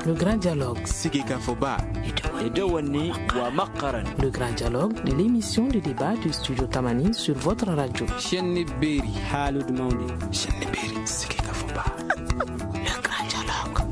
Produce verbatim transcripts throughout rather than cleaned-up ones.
Le grand dialogue. Le grand dialogue de l'émission de débat du studio Tamani sur votre radio. Le grand dialogue.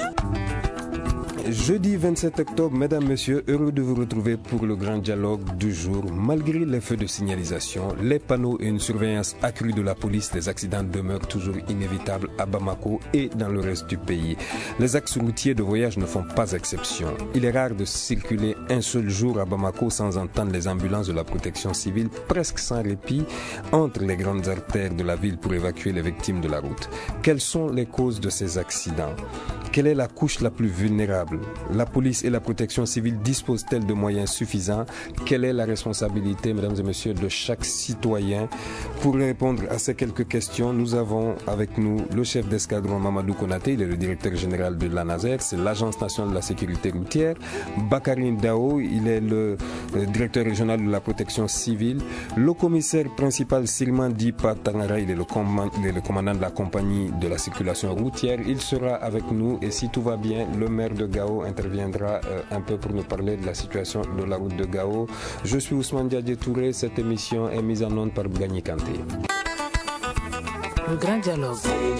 Jeudi vingt-sept octobre, mesdames, messieurs, heureux de vous retrouver pour le grand dialogue du jour. Malgré les feux de signalisation, les panneaux et une surveillance accrue de la police, les accidents demeurent toujours inévitables à Bamako et dans le reste du pays. Les axes routiers de voyage ne font pas exception. Il est rare de circuler un seul jour à Bamako sans entendre les ambulances de la protection civile presque sans répit entre les grandes artères de la ville pour évacuer les victimes de la route. Quelles sont les causes de ces accidents ? Quelle est la couche la plus vulnérable ? La police et la protection civile disposent-elles de moyens suffisants ? Quelle est la responsabilité, mesdames et messieurs, de chaque citoyen ? Pour répondre à ces quelques questions, nous avons avec nous le chef d'escadron Mamadou Konaté, il est le directeur général de l'ANASER, c'est l'Agence nationale de la sécurité routière. Bakary Ndao, il est le directeur régional de la protection civile. Le commissaire principal Sirman Dipa Tangara, il est le commandant de la compagnie de la circulation routière. Il sera avec nous. Et si tout va bien, le maire de Gao interviendra euh, un peu pour nous parler de la situation de la route de Gao. Je suis Ousmane Diadje Touré. Cette émission est mise en onde par Bougani Kanté. Le grand dialogue.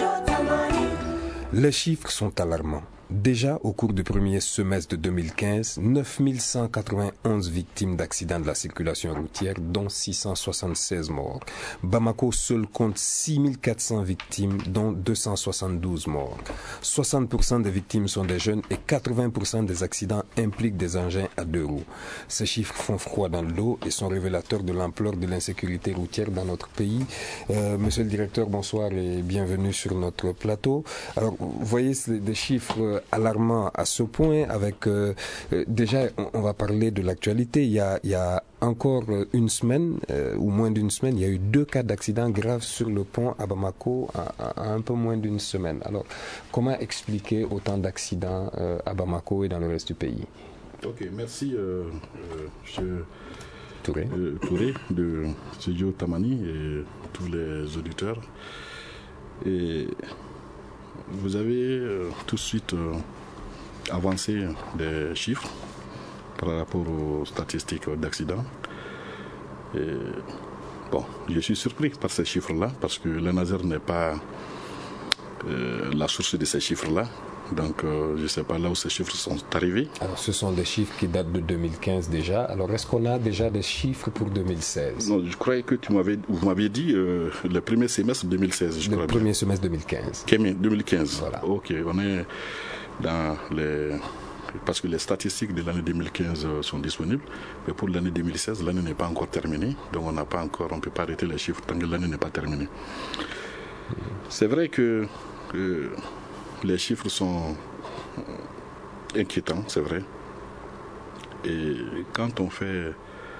Les chiffres sont alarmants. Déjà, au cours du premier semestre de deux mille quinze, neuf mille cent quatre-vingt-onze victimes d'accidents de la circulation routière, dont six cent soixante-seize morts. Bamako seul compte six mille quatre cents victimes, dont deux cent soixante-douze morts. soixante pour cent des victimes sont des jeunes et quatre-vingts pour cent des accidents impliquent des engins à deux roues. Ces chiffres font froid dans le dos et sont révélateurs de l'ampleur de l'insécurité routière dans notre pays. Euh, monsieur le directeur, bonsoir et bienvenue sur notre plateau. Alors, vous voyez, c'est des chiffres alarmant à ce point avec euh, euh, déjà on, on va parler de l'actualité. Il y a, il y a encore une semaine euh, ou moins d'une semaine, il y a eu deux cas d'accidents graves sur le pont à Bamako à, à, à un peu moins d'une semaine. Alors comment expliquer autant d'accidents euh, à Bamako et dans le reste du pays? Ok, merci euh, euh, monsieur Touré. Euh, Touré de Studio Tamani et tous les auditeurs. Et vous avez euh, tout de suite euh, avancé des chiffres par rapport aux statistiques d'accidents. Et, bon, je suis surpris par ces chiffres-là parce que l'ANASER n'est pas euh, la source de ces chiffres-là. Donc, euh, je ne sais pas là où ces chiffres sont arrivés. Alors, ce sont des chiffres qui datent de deux mille quinze déjà. Alors, est-ce qu'on a déjà des chiffres pour deux mille seize? Non, je croyais que tu m'avais, vous m'aviez dit euh, le premier semestre deux mille seize. Je le crois premier bien. semestre deux mille quinze. deux mille quinze. Voilà. Ok, on est dans les... Parce que les statistiques de l'année deux mille quinze sont disponibles, mais pour l'année deux mille seize, l'année n'est pas encore terminée. Donc, on n'a pas encore, on ne peut pas arrêter les chiffres tant que l'année n'est pas terminée. C'est vrai que euh, les chiffres sont inquiétants, c'est vrai. Et quand on fait euh,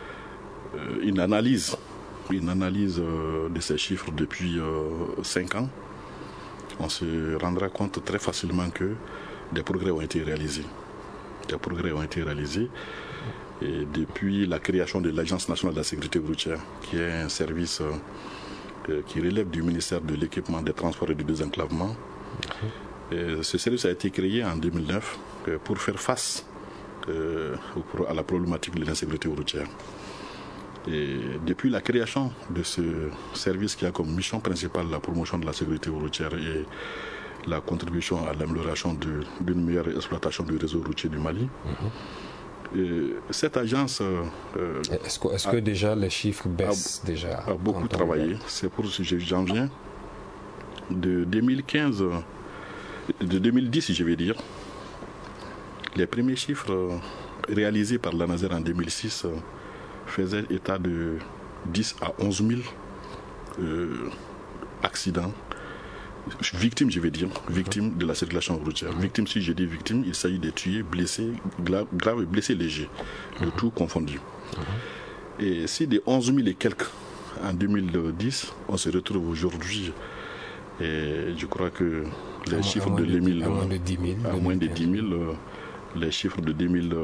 une analyse, une analyse euh, de ces chiffres depuis euh, cinq ans, on se rendra compte très facilement que des progrès ont été réalisés. Des progrès ont été réalisés. Et depuis la création de l'Agence nationale de la sécurité routière, qui est un service euh, qui relève du ministère de l'équipement, des transports et du désenclavement, et ce service a été créé en deux mille neuf euh, pour faire face euh, à la problématique de l'insécurité routière. Et depuis la création de ce service qui a comme mission principale la promotion de la sécurité routière et la contribution à l'amélioration d'une meilleure exploitation du réseau routier du Mali, mm-hmm. et cette agence... Euh, est-ce que, est-ce que a, déjà les chiffres baissent a, déjà a beaucoup travaillé. C'est pour ce que j'en viens. De deux mille quinze... De deux mille dix, je vais dire, les premiers chiffres réalisés par l'ANASER en deux mille six faisaient état de dix à onze mille euh, accidents, victimes, je vais dire, victimes de la circulation routière. Victimes, si je dis victimes, il s'agit de tués, blessés, graves et blessés légers, le tout confondu. Et si des onze mille et quelques en deux mille dix, on se retrouve aujourd'hui. Et je crois que les à chiffres de deux mille, à moins de dix mille, à moins de dix mille euh, les chiffres de deux mille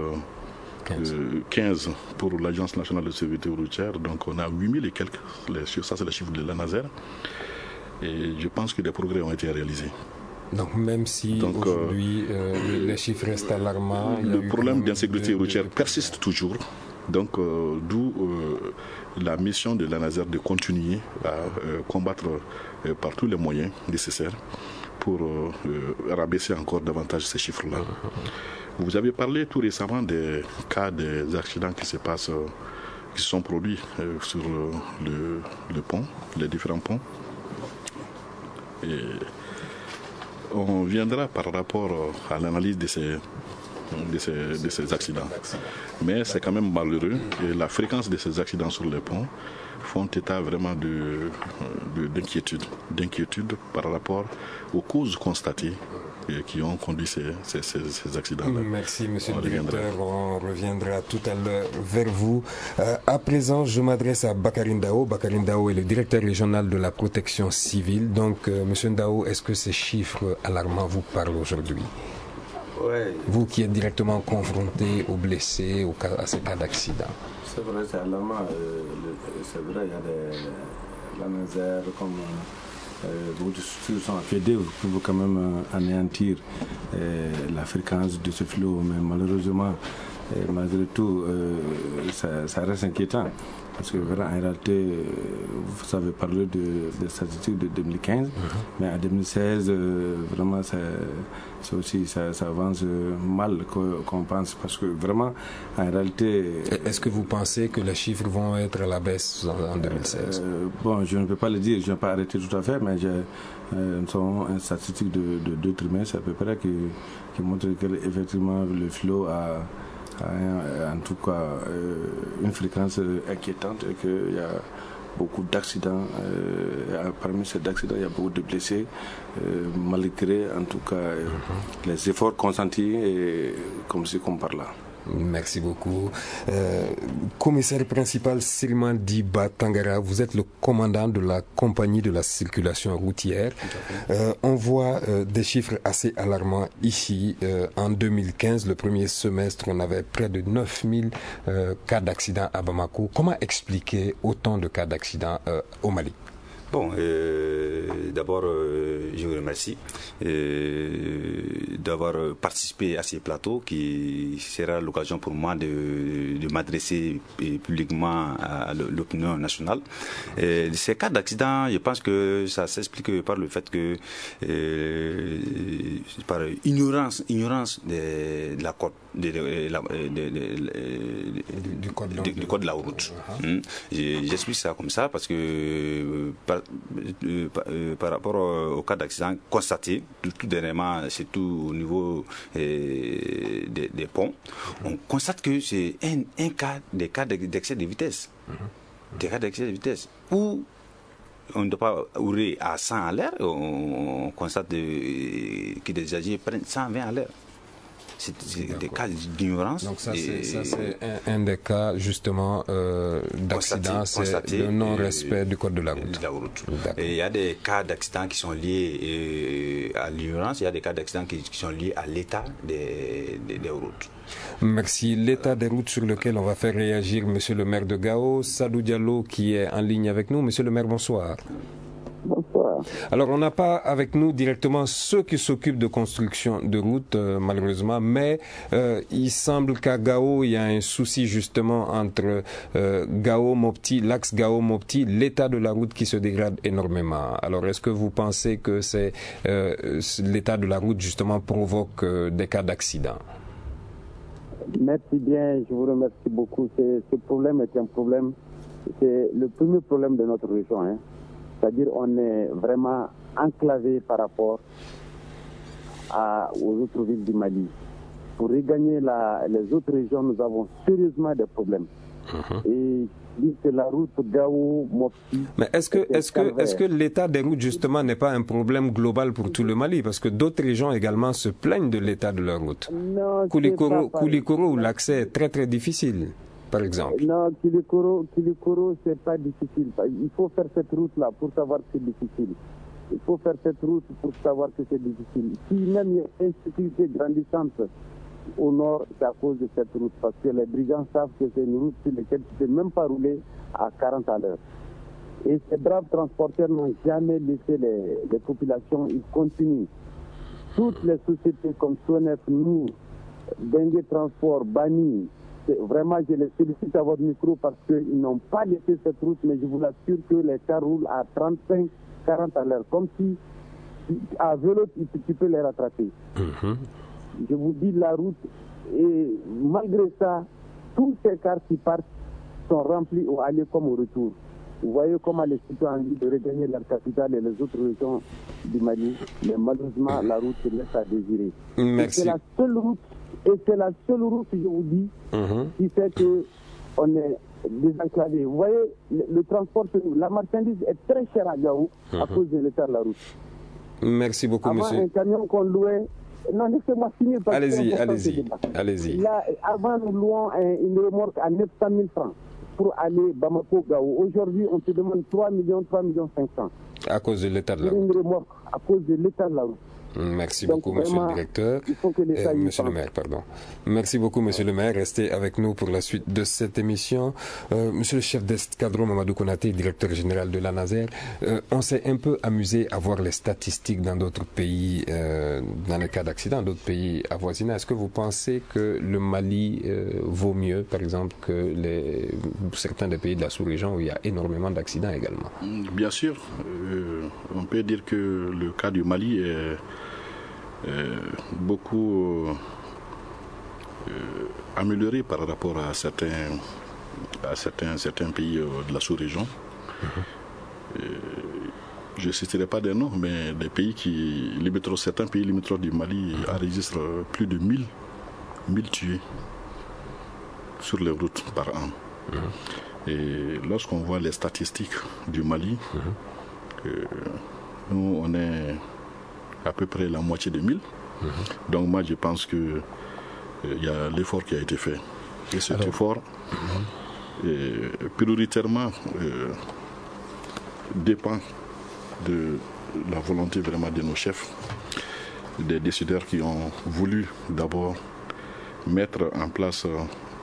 quinze pour l'Agence nationale de sécurité routière, donc on a huit mille et quelques, les, ça c'est le chiffre de l'ANASER, et je pense que des progrès ont été réalisés. Donc même si Donc, aujourd'hui euh, les chiffres restent alarmants... Le problème d'insécurité routière de... persiste toujours. Donc euh, d'où euh, la mission de l'ANASER de continuer à euh, combattre euh, par tous les moyens nécessaires pour euh, euh, rabaisser encore davantage ces chiffres-là. Vous avez parlé tout récemment des cas des accidents qui se passent, euh, qui se sont produits euh, sur le, le, le pont, les différents ponts. Et on viendra par rapport à l'analyse de ces De ces, de ces accidents. Mais c'est quand même malheureux et la fréquence de ces accidents sur les ponts font état vraiment de, de, d'inquiétude, d'inquiétude par rapport aux causes constatées et qui ont conduit ces, ces, ces, ces accidents-là. Merci, monsieur on le directeur. Reviendra. On reviendra tout à l'heure vers vous. Euh, à présent, je m'adresse à Bakary Ndao. Bakary Ndao est le directeur régional de la protection civile. Donc, euh, monsieur Ndao, est-ce que ces chiffres alarmants vous parlent aujourd'hui? Ouais. Vous qui êtes directement confronté aux blessés, aux cas, à ces cas d'accident. C'est vrai, c'est alarmant. Euh, c'est vrai, il y a des l'ANASER, comme euh, beaucoup de structures sont affédées pour quand même euh, anéantir euh, la fréquence de ce flot. Mais malheureusement, euh, malgré tout, euh, ça, ça reste inquiétant. Parce que vraiment, en réalité, vous avez parlé de, de statistiques de deux mille quinze, mm-hmm. mais en deux mille seize, euh, vraiment, ça, ça aussi, ça, ça avance mal qu'on pense. Parce que vraiment, en réalité... Est-ce que vous pensez que les chiffres vont être à la baisse en, en deux mille seize? euh, Bon, je ne peux pas le dire, je ne vais pas arrêter tout à fait, mais j'ai, euh, nous avons une statistique de, de deux trimestres à peu près qui, qui montre qu'effectivement, le flot a... en tout cas euh, une fréquence inquiétante et qu'il y a beaucoup d'accidents. Euh, parmi ces accidents, il y a beaucoup de blessés, euh, malgré en tout cas euh, mm-hmm. les efforts consentis, et, comme ci, comme par là. Merci beaucoup. Euh, commissaire principal Siliman Diba Tangara, vous êtes le commandant de la compagnie de la circulation routière. Euh, on voit euh, des chiffres assez alarmants ici. Euh, en deux mille quinze, le premier semestre, on avait près de neuf mille euh, cas d'accidents à Bamako. Comment expliquer autant de cas d'accidents euh, au Mali? Bon, euh, d'abord, euh, je vous remercie euh, d'avoir participé à ces plateaux qui sera l'occasion pour moi de, de m'adresser publiquement à l'opinion nationale. Et ces cas d'accident, je pense que ça s'explique par le fait que, euh, par ignorance, ignorance de, de la code, de, de, de, de, de, du, code de, du code de la route. Uh-huh. hum. J'explique ça comme ça parce que par, euh, par, euh, par rapport au, au cas d'accident constaté, tout, tout dernièrement, surtout au niveau euh, des, des ponts, uh-huh. on constate que c'est un, un cas, des cas d'excès de vitesse. Uh-huh. Des cas d'excès de vitesse où on ne doit pas rouler à cent à l'heure, on, on constate de, que des agents prennent cent vingt à l'heure. C'est, c'est des cas d'ignorance. Donc ça, c'est, ça, c'est un, un des cas justement euh, d'accident, c'est constaté, le non-respect euh, du code de la route. De la route. Et il y a des cas d'accident qui sont liés euh, à l'ignorance, il y a des cas d'accident qui, qui sont liés à l'état des, des, des routes. Merci. L'état des routes sur lequel on va faire réagir Monsieur le maire de Gao, Sadou Diallo, qui est en ligne avec nous. Monsieur le maire, bonsoir. Bonsoir. Alors, on n'a pas avec nous directement ceux qui s'occupent de construction de routes, euh, malheureusement, mais euh, il semble qu'à Gao, il y a un souci justement entre euh, Gao-Mopti, l'axe Gao-Mopti, l'état de la route qui se dégrade énormément. Alors, est-ce que vous pensez que c'est euh, l'état de la route justement provoque euh, des cas d'accident? Merci bien, je vous remercie beaucoup. C'est, ce problème est un problème, c'est le premier problème de notre région, hein. C'est-à-dire on est vraiment enclavé par rapport à, aux autres villes du Mali. Pour regagner la, les autres régions, nous avons sérieusement des problèmes. Uh-huh. Et dire que la route Gao-Mopti... Mais est-ce que, est-ce que, est-ce que l'état des routes, justement, n'est pas un problème global pour tout le Mali? Parce que d'autres régions également se plaignent de l'état de leur route. Non, Koulikoro, Koulikoro, où l'accès est très très difficile. Par exemple. Non, Koulikoro, Koulikoro, c'est pas difficile. Il faut faire cette route-là pour savoir que c'est difficile. Il faut faire cette route pour savoir que c'est difficile. Si même il y a une insécurité grandissante au nord, c'est à cause de cette route. Parce que les brigands savent que c'est une route sur laquelle tu ne peux même pas rouler à quarante à l'heure. Et ces braves transporteurs n'ont jamais laissé les, les populations, ils continuent. toutes les sociétés comme Sonef, nous, Dengue Transport, Bani, vraiment je les félicite à votre micro parce qu'ils n'ont pas laissé cette route, mais je vous l'assure que les cars roulent à trente-cinq quarante à l'heure, comme si à vélo tu, tu peux les rattraper. Mm-hmm. Je vous dis la route, et malgré ça, tous ces cars qui partent sont remplis au aller comme au retour. Vous voyez comment les citoyens ont envie de regagner leur capitale et les autres régions du Mali, mais malheureusement la route se laisse à désirer. Merci. Et c'est la seule route, et c'est la seule route, je vous dis, mm-hmm. qui fait que on est désenclavé. Vous voyez, le, le transport, la marchandise est très chère à Gao mm-hmm. à cause de l'état de la route. Merci beaucoup, avant, monsieur. Avant, un camion qu'on louait. Non, laissez-moi finir. Allez-y, allez-y, allez-y. Là, avant, nous louons un, une remorque à neuf cent mille francs pour aller Bamako-Gao. Aujourd'hui, on te demande trois millions, trois millions cinq cents. À cause de l'état de la route. Une remorque, à cause de l'état de la route. Merci Donc, beaucoup, monsieur le directeur. Il faut que l'État euh, monsieur le maire, pardon. Merci beaucoup, monsieur le maire. Restez avec nous pour la suite de cette émission. Euh, monsieur le chef d'escadron Mamadou Konaté, directeur général de l'ANASER, euh, on s'est un peu amusé à voir les statistiques dans d'autres pays, euh, dans le cas d'accidents, d'autres pays avoisinants. Est-ce que vous pensez que le Mali euh, vaut mieux, par exemple, que les, certains des pays de la sous-région où il y a énormément d'accidents également? Bien sûr. Euh, on peut dire que le cas du Mali est Euh, beaucoup euh, amélioré par rapport à certains, à certains, certains pays euh, de la sous-région. Mm-hmm. Euh, je ne citerai pas des noms, mais des pays qui, certains pays limitrophes du Mali enregistrent plus de mille tués sur les routes par an. Mm-hmm. Et lorsqu'on voit les statistiques du Mali, mm-hmm. euh, nous on est à peu près la moitié de mille. Mm-hmm. Donc moi je pense que il euh, y a l'effort qui a été fait. Et cet Alors, effort mm-hmm. euh, prioritairement euh, dépend de la volonté vraiment de nos chefs, des décideurs qui ont voulu d'abord mettre en place euh,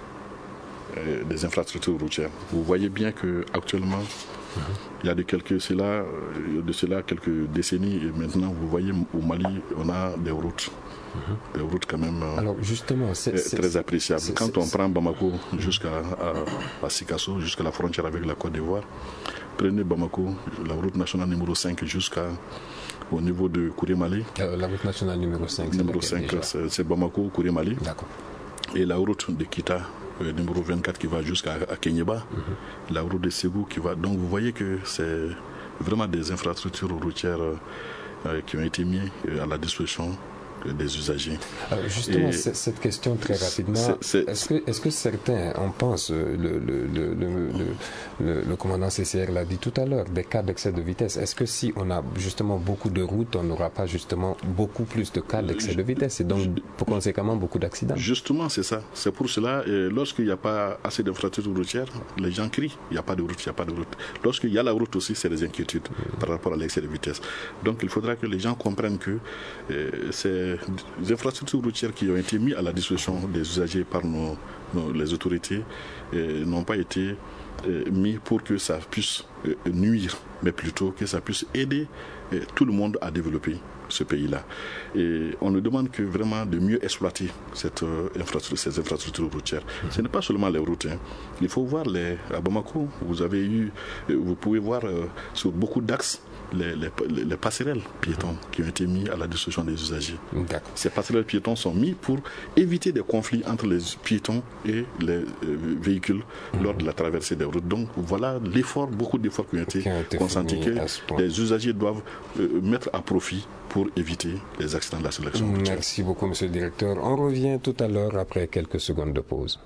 euh, des infrastructures routières. Vous voyez bien qu'actuellement, il y a de, quelques, cela, de cela quelques décennies et maintenant vous voyez au Mali on a des routes, mm-hmm. des routes quand même Alors justement, c'est, c'est, très appréciables. c'est, Quand c'est, on prend Bamako jusqu'à à, à Sikasso, jusqu'à la frontière avec la Côte d'Ivoire, prenez Bamako, la route nationale numéro cinq jusqu'à au niveau de Kouré-Malé. Euh, la route nationale numéro cinq, numéro cinq c'est, c'est Bamako, Kouré-Malé. D'accord. Et la route de Kita, Euh, numéro vingt-quatre qui va jusqu'à Kenyeba, mm-hmm. la route de Ségou qui va. Donc vous voyez que c'est vraiment des infrastructures routières euh, qui ont été mises euh, à la disposition des usagers. Alors justement, cette question très rapidement, c'est, c'est, est-ce, que, est-ce que certains, on pense, le, le, le, le, le, le commandant C C R l'a dit tout à l'heure, des cas d'excès de vitesse, est-ce que si on a justement beaucoup de routes, on n'aura pas justement beaucoup plus de cas d'excès de vitesse et donc pour conséquemment beaucoup d'accidents? Justement, c'est ça. C'est pour cela, et lorsqu'il n'y a pas assez d'infrastructures routières, les gens crient, il n'y a pas de route, il n'y a pas de route. Lorsqu'il y a la route aussi, c'est des inquiétudes mmh. par rapport à l'excès de vitesse. Donc il faudra que les gens comprennent que euh, c'est des infrastructures routières qui ont été mises à la disposition des usagers par nos, nos, les autorités euh, n'ont pas été euh, mis pour que ça puisse euh, nuire, mais plutôt que ça puisse aider euh, tout le monde à développer ce pays-là. Et on nous demande que vraiment de mieux exploiter cette, euh, infrastructure, ces infrastructures routières. Mmh. Ce n'est pas seulement les routes. Hein. Il faut voir les, à Bamako, vous avez eu, euh, vous pouvez voir euh, sur beaucoup d'axes Les, les, les passerelles piétons qui ont été mis à la disposition des usagers. D'accord. Ces passerelles piétons sont mis pour éviter des conflits entre les piétons et les euh, véhicules mmh. lors de la traversée des routes. Donc voilà l'effort, beaucoup d'efforts qui ont été, été consentis que les usagers doivent euh, mettre à profit pour éviter les accidents de la sélection. Merci beaucoup, monsieur le directeur. On revient tout à l'heure après quelques secondes de pause.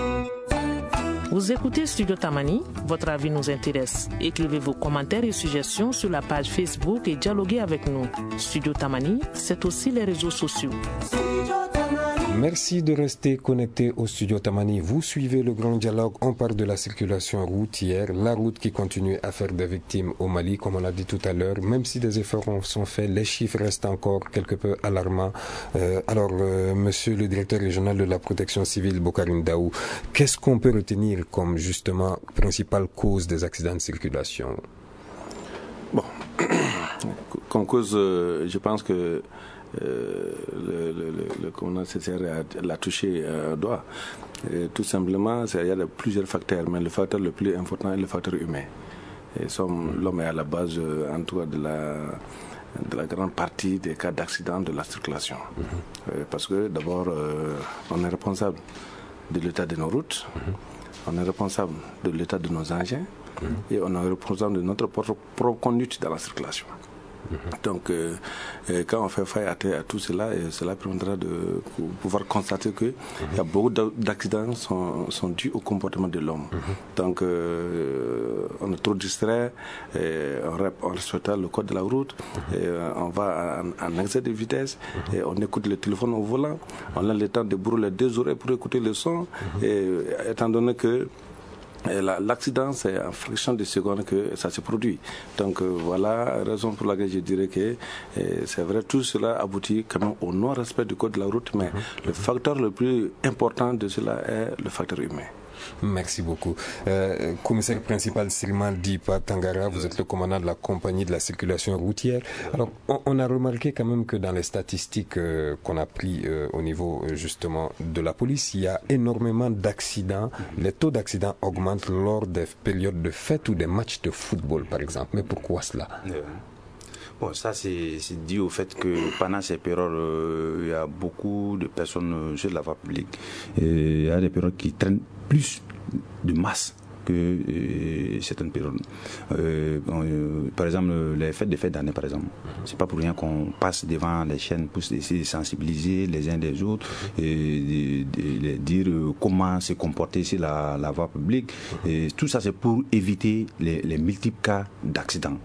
Vous écoutez Studio Tamani, votre avis nous intéresse. Écrivez vos commentaires et suggestions sur la page Facebook et dialoguez avec nous. Studio Tamani, c'est aussi les réseaux sociaux. Merci de rester connecté au Studio Tamani. Vous suivez le grand dialogue. On parle de la circulation routière, la route qui continue à faire des victimes au Mali, comme on l'a dit tout à l'heure. Même si des efforts sont faits, les chiffres restent encore quelque peu alarmants. Euh, alors, euh, monsieur le directeur régional de la protection civile, Bokarim Daou, qu'est-ce qu'on peut retenir comme justement principale cause des accidents de circulation? Bon, comme cause, euh, je pense que euh, le, le, le, le commandant C C R l'a touché euh, au doigt. Et tout simplement, il y a plusieurs facteurs, mais le facteur le plus important est le facteur humain. Et sommes, l'homme est à la base, en tout cas, de la, de la grande partie des cas d'accident de la circulation. Mm-hmm. euh, parce que d'abord, euh, on est responsable de l'état de nos routes, mm-hmm. on est responsable de l'état de nos engins, mm-hmm. et on est responsable de notre propre, propre conduite dans la circulation. Mm-hmm. Donc, euh, quand on fait faille à, à tout cela, et cela permettra de pouvoir constater que mm-hmm. y a beaucoup d'accidents sont, sont dus au comportement de l'homme. Mm-hmm. Donc, euh, on est trop distrait, et on respecte le code de la route, mm-hmm. et on va en, en excès de vitesse, mm-hmm. et on écoute le téléphone au volant, on a le temps de brûler deux oreilles pour écouter le son, mm-hmm. et étant donné que l'accident, c'est en fraction de seconde que ça se produit. Donc euh, voilà la raison pour laquelle je dirais que euh, c'est vrai, tout cela aboutit quand même au non-respect du code de la route, mais mmh. le facteur le plus important de cela est le facteur humain. Merci beaucoup. Euh, commissaire principal Siriman Dipa Tangara, vous êtes le commandant de la compagnie de la circulation routière. Alors, on, on a remarqué quand même que dans les statistiques euh, qu'on a pris euh, au niveau justement de la police, il y a énormément d'accidents. Les taux d'accidents augmentent lors des périodes de fêtes ou des matchs de football, par exemple. Mais pourquoi cela? euh. Bon, ça c'est dû au fait que pendant ces périodes, euh, il y a beaucoup de personnes sur la voie publique. Et il y a des périodes qui traînent plus de masse que euh, certaines périodes. Euh, euh, par exemple, les fêtes des fêtes d'année, par exemple. C'est pas pour rien qu'on passe devant les chaînes pour essayer de sensibiliser les uns des autres et de, de, de dire comment se comporter sur la, la voie publique. Et tout ça, c'est pour éviter les, les multiples cas d'accidents.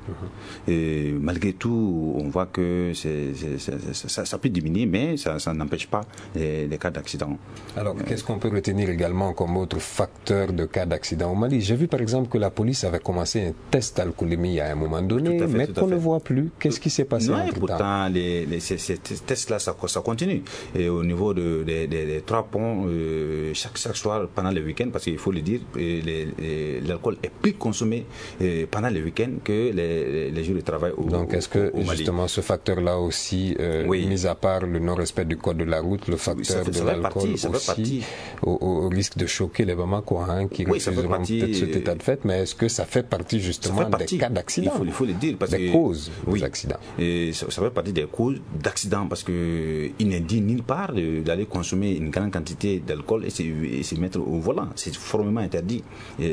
Et malgré tout, on voit que c'est, c'est, c'est, ça, ça peut diminuer, mais ça, ça n'empêche pas les, les cas d'accidents. Alors, euh, qu'est-ce qu'on peut retenir également comme autre facteur de cas d'accident au Mali? J'ai vu par exemple que la police avait commencé un test alcoolémie à un moment donné, fait, mais qu'on ne voit plus. Qu'est-ce qui s'est passé entre-temps? Pourtant, les, les, ces, ces tests-là, ça, ça continue. Et au niveau de, de, de, de, de trois ponts, euh, chaque, chaque soir, pendant le week-end, parce qu'il faut le dire, l'alcool est plus consommé euh, pendant le week-end que les, les, les jours de travail au Mali. Donc, est-ce que justement ce facteur-là aussi, euh, oui. mis à part le non-respect du code de la route, le facteur fait, de l'alcool aussi, au, au risque de choquer les Bamakois hein, qui oui, refuseront peut-être cet état de fait, mais est-ce que ça fait partie justement fait partie. des cas d'accident? Il faut, il faut le dire. Parce des que, causes oui, des accidents. Et ça, ça fait partie des causes d'accidents parce qu'il n'est dit nulle part d'aller consommer une grande quantité d'alcool et se, et se mettre au volant. C'est formellement interdit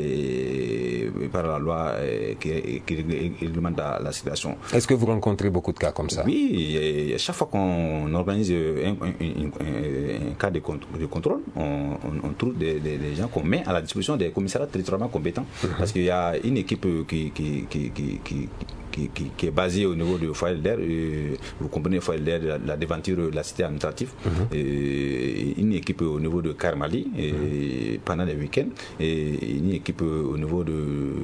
et, et par la loi et, qui, qui réglemente la, la circulation. Est-ce que vous rencontrez beaucoup de cas comme ça? Oui, et à chaque fois qu'on organise un, un, un, un cas de, de contrôle, on, on, on trouve des, des, des gens qu'on met à la disposition des commissariats territorialement compétents. Mmh. Parce qu'il y a une équipe qui, qui, qui, qui, qui Qui, qui, qui est basé au niveau du foyer d'air, vous comprenez le foyer d'air de la, la devanture de la cité administrative, mm-hmm. et une équipe au niveau de Karmali et mm-hmm. pendant les week-ends, et une équipe au niveau de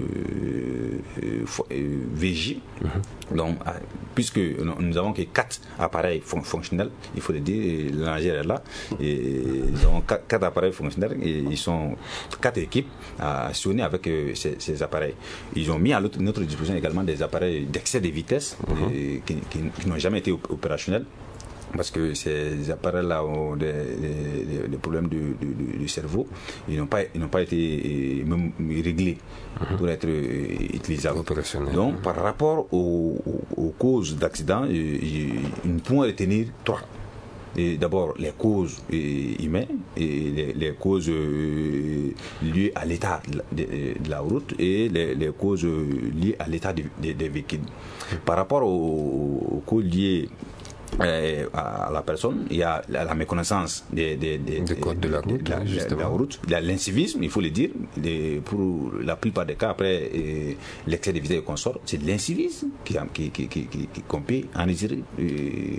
euh, V J. Mm-hmm. Donc, puisque nous avons que quatre appareils fon- fonctionnels, il faut le dire, l'ingénieur est là, et nous avons quatre, quatre appareils fonctionnels, et ils sont quatre équipes à assurer avec euh, ces, ces appareils. Ils ont mis à notre, notre disposition également des appareils d'excès de vitesse mm-hmm. et, qui, qui, qui n'ont jamais été opérationnels parce que ces appareils-là ont des, des, des problèmes du, du, du cerveau. Ils n'ont pas, ils n'ont pas été même réglés mm-hmm. pour être utilisables. Donc, par rapport aux, aux, aux causes d'accident, nous pouvons retenir trois. Et d'abord les causes euh, humaines et les, les causes euh, liées à l'état de, de, de la route et les, les causes liées à l'état des de, de véhicules. Par rapport aux, aux causes liées Euh, à la personne, il y a la, la méconnaissance des, des, des, des codes de la route, de la, de la route. Il y a l'incivisme, il faut le dire, des, pour la plupart des cas, après euh, l'excès de vitesse et consort, c'est l'incivisme qui, qui, qui, qui, qui, qu'on peut en désirer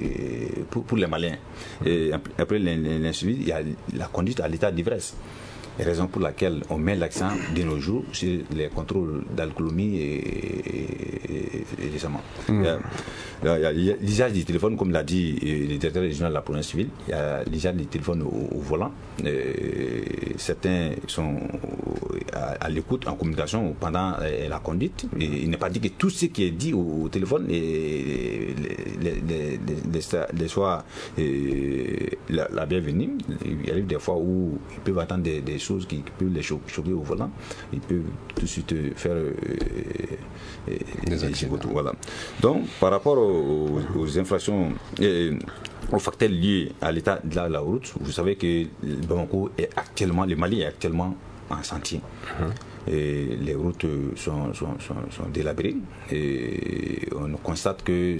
euh, pour, pour les Maliens. Et après l'incivisme, il y a la conduite à l'état d'ivresse. raison pour laquelle on met l'accent de nos jours sur les contrôles d'alcoolémie et, et, et récemment. Mmh. Il y a l'usage du téléphone, comme l'a dit le directeur régional de la police civile, il y a l'usage du téléphone au, au volant. Et certains sont à, à l'écoute, en communication pendant la conduite. Et il n'est pas dit que tout ce qui est dit au, au téléphone les, les, les, les, les soit euh, la, la bienvenue. Il arrive des fois où ils peuvent attendre des, des choses qui, qui peuvent les cho choquer au volant. Ils peuvent tout de suite faire euh, euh, des accidents. Voilà. Donc, par rapport aux, aux infractions, euh, aux facteurs liés à l'état de la, la route, vous savez que Bamako est actuellement, le Mali est actuellement en chantier. Uh-huh. Et les routes sont, sont, sont, sont délabrées et on constate que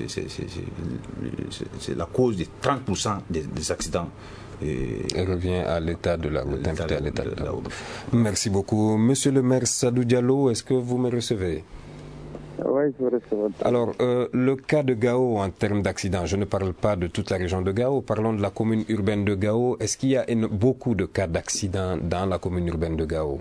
c'est la cause de trente pour cent des, des accidents. Et elle revient à l'état de la route. À l'état de la route. Merci beaucoup. Monsieur le maire Sadou Diallo, est-ce que vous me recevez? Oui, je vous recevrai. Alors, euh, le cas de Gao en termes d'accidents, je ne parle pas de toute la région de Gao, parlons de la commune urbaine de Gao. Est-ce qu'il y a une, beaucoup de cas d'accidents dans la commune urbaine de Gao?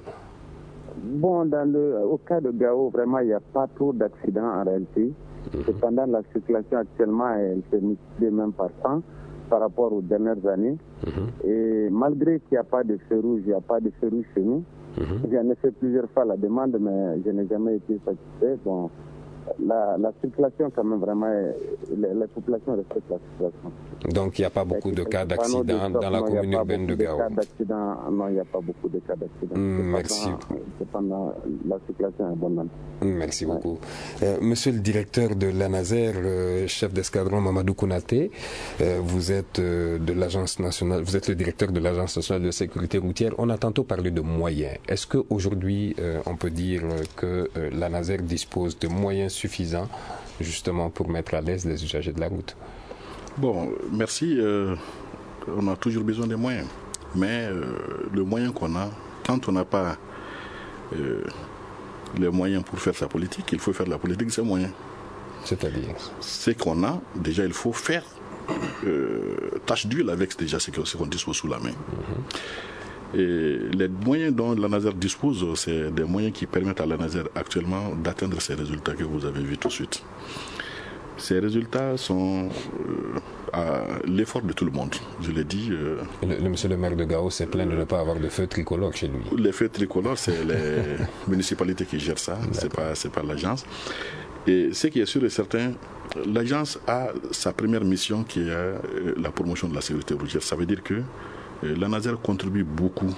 Bon, dans le, au cas de Gao, vraiment, il n'y a pas trop d'accidents en réalité. Mm-hmm. Cependant, la circulation actuellement, elle s'est multipliée même par cent par rapport aux dernières années. Mm-hmm. Et malgré qu'il n'y a pas de feu rouge, il n'y a pas de feu rouge chez nous. Mm-hmm. J'en ai fait plusieurs fois la demande, mais je n'ai jamais été satisfait. Bon, la, la circulation, quand même, vraiment, les, les populations respectent la circulation. Donc, il n'y a pas beaucoup de cas d'accidents dans la commune urbaine de Gao. Non, il n'y a pas beaucoup de cas d'accidents. Mmh, merci. Cependant, la circulation est abondante. Merci ouais. beaucoup. Euh, monsieur le directeur de l'ANASER, euh, chef d'escadron Mamadou Kounaté, euh, vous êtes euh, de l'agence nationale, vous êtes le directeur de l'agence nationale de sécurité routière. On a tantôt parlé de moyens. Est-ce qu'aujourd'hui, euh, on peut dire que euh, l'ANASER dispose de moyens suffisants justement pour mettre à l'aise les usagers de la route? Bon, merci. Euh, on a toujours besoin des moyens. Mais euh, le moyen qu'on a, quand on n'a pas euh, les moyens pour faire sa politique, il faut faire la politique de ses moyens. C'est-à-dire? Ce qu'on a, déjà, il faut faire euh, tâche d'huile avec déjà ce qu'on dispose sous la main. Mm-hmm. Et les moyens dont l'ANASER dispose, c'est des moyens qui permettent à l'ANASER actuellement d'atteindre ces résultats que vous avez vus tout de suite. Ces résultats sont euh, à l'effort de tout le monde, je l'ai dit. Euh, le, le monsieur le maire de Gao s'est plaint de ne pas avoir de feu tricolore chez lui. Les feux tricolores, c'est les municipalités qui gèrent ça, c'est pas, c'est pas l'agence. Et ce qui est sûr et certain, l'agence a sa première mission qui est euh, la promotion de la sécurité routière. Ça veut dire que euh, l'ANASER contribue beaucoup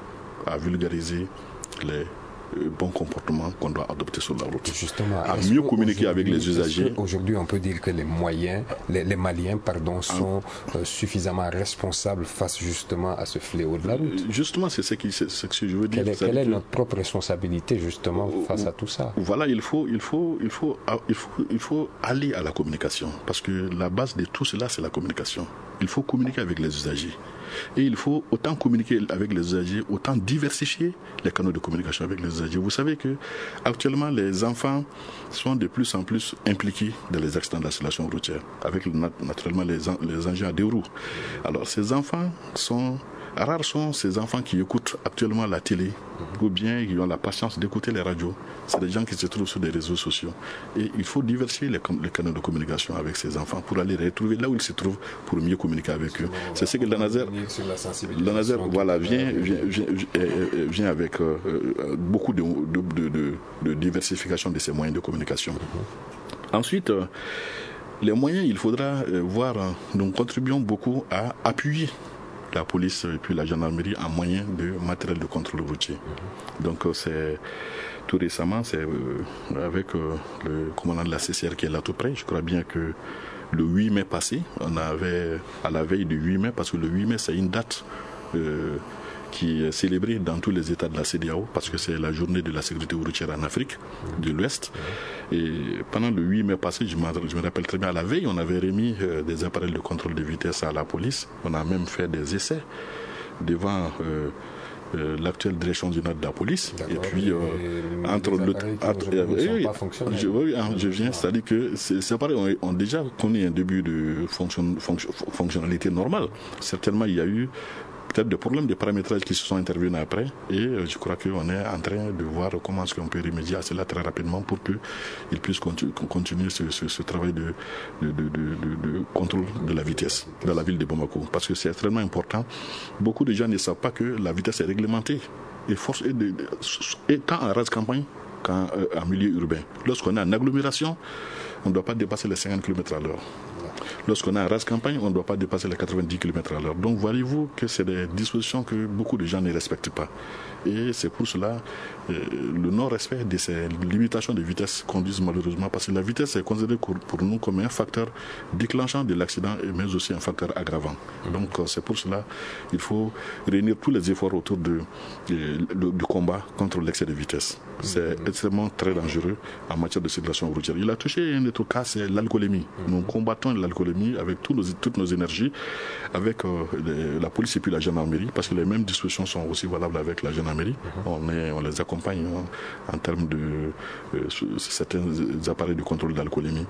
à vulgariser les bon comportement qu'on doit adopter sur la route. Justement, à mieux communiquer avec les usagers. Aujourd'hui, on peut dire que les moyens, les, les Maliens, pardon, sont ah. euh, suffisamment responsables face justement à ce fléau de la route. Justement, c'est ce, qui, c'est ce que je veux dire. Quelle est, quelle est notre propre responsabilité justement face à tout ça? Voilà, il faut, il faut, il faut, il faut, il faut aller à la communication, parce que la base de tout cela, c'est la communication. Il faut communiquer avec les usagers. Et il faut autant communiquer avec les usagers, autant diversifier les canaux de communication avec les usagers. Vous savez que actuellement les enfants sont de plus en plus impliqués dans les accidents de la circulation routière, avec naturellement les, les engins à deux roues. Alors ces enfants sont... Rares sont ces enfants qui écoutent actuellement la télé ou bien qui ont la patience d'écouter les radios. C'est des gens qui se trouvent sur des réseaux sociaux. Et il faut diversifier les, les canaux de communication avec ces enfants pour aller les retrouver là où ils se trouvent pour mieux communiquer avec eux. C'est ce que l'ANASER, l'ANASER voilà, vient, vient, vient, vient, vient avec euh, beaucoup de, de, de, de diversification de ces moyens de communication. Ensuite, euh, les moyens, il faudra euh, voir, euh, nous contribuons beaucoup à appuyer la police et puis la gendarmerie en moyen de matériel de contrôle routier. Donc c'est tout récemment, c'est euh, avec euh, le commandant de la C C R qui est là tout près. Je crois bien que le huit mai passé, on avait à la veille du huit mai, parce que le huit mai c'est une date euh, qui est célébrée dans tous les États de la C E D E A O, parce que c'est la journée de la sécurité routière en Afrique de l'Ouest. Et pendant le huit mai passé, je me, je me rappelle très bien, à la veille, on avait remis euh, des appareils de contrôle de vitesse à la police. On a même fait des essais devant euh, euh, l'actuelle direction générale de la police. Et puis, euh, entre le... Entre, euh, oui, je, oui, je viens, c'est-à-dire que c'est, c'est pareil, on, on déjà connu un début de fonction, fonction, fonctionnalité normale. Certainement, il y a eu peut-être des problèmes de paramétrage qui se sont intervenus après. Et euh, je crois qu'on est en train de voir comment est-ce qu'on peut remédier à cela très rapidement pour qu'ils puissent continu, continuer ce, ce, ce travail de, de, de, de, de contrôle de la vitesse dans la ville de Bamako. Parce que c'est extrêmement important. Beaucoup de gens ne savent pas que la vitesse est réglementée. Et force est de, de, et tant en race campagne qu'en euh, milieu urbain. Lorsqu'on est en agglomération, on ne doit pas dépasser les cinquante kilomètres à l'heure. Lorsqu'on est en race campagne, on ne doit pas dépasser les quatre-vingt-dix kilomètres à l'heure. Donc voyez-vous que c'est des dispositions que beaucoup de gens ne respectent pas. Et c'est pour cela euh, le non-respect de ces limitations de vitesse conduisent malheureusement, parce que la vitesse est considérée pour nous comme un facteur déclenchant de l'accident, mais aussi un facteur aggravant. Donc c'est pour cela qu'il faut réunir tous les efforts autour de, de, de, du combat contre l'excès de vitesse. C'est mmh. extrêmement très dangereux en matière de circulation routière. Il a touché un autre cas, c'est l'alcoolémie. Mmh. Nous combattons l'alcoolémie avec tous nos, toutes nos énergies, avec euh, les, la police et puis la gendarmerie, parce que les mêmes dispositions sont aussi valables avec la gendarmerie. On, est, on les accompagne hein, en termes de euh, certains appareils de contrôle d'alcoolémie.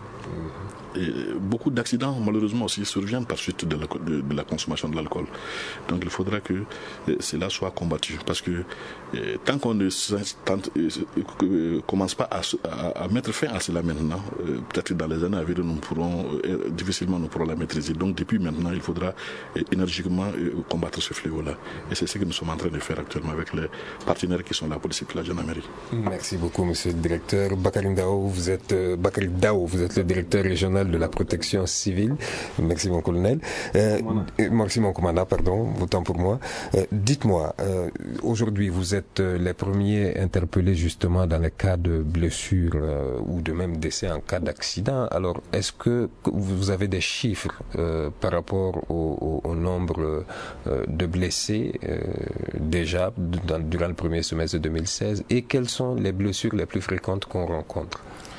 Et beaucoup d'accidents, malheureusement, aussi surviennent par suite de la, de, de la consommation de l'alcool. Donc il faudra que euh, cela soit combattu. Parce que euh, tant qu'on ne tente, euh, commence pas à, à, à mettre fin à cela maintenant, euh, peut-être que dans les années à venir, nous pourrons, euh, difficilement nous pourrons la maîtriser. Donc depuis maintenant, il faudra euh, énergiquement euh, combattre ce fléau-là. Et c'est ce que nous sommes en train de faire actuellement avec les partenaires qui sont la police et la gendarmerie. Merci beaucoup, monsieur le directeur. Bakary Ndao, vous êtes, euh, Bakary Dao, vous êtes le directeur régional de la protection civile. Merci mon colonel. Euh, merci mon commandant, pardon, autant pour moi. Euh, dites-moi, euh, aujourd'hui vous êtes les premiers interpellés justement dans les cas de blessures euh, ou de même décès en cas d'accident. Alors est-ce que vous avez des chiffres euh, par rapport au, au, au nombre euh, de blessés euh, déjà dans, durant le premier semestre de deux mille seize et quelles sont les blessures les plus fréquentes qu'on rencontre?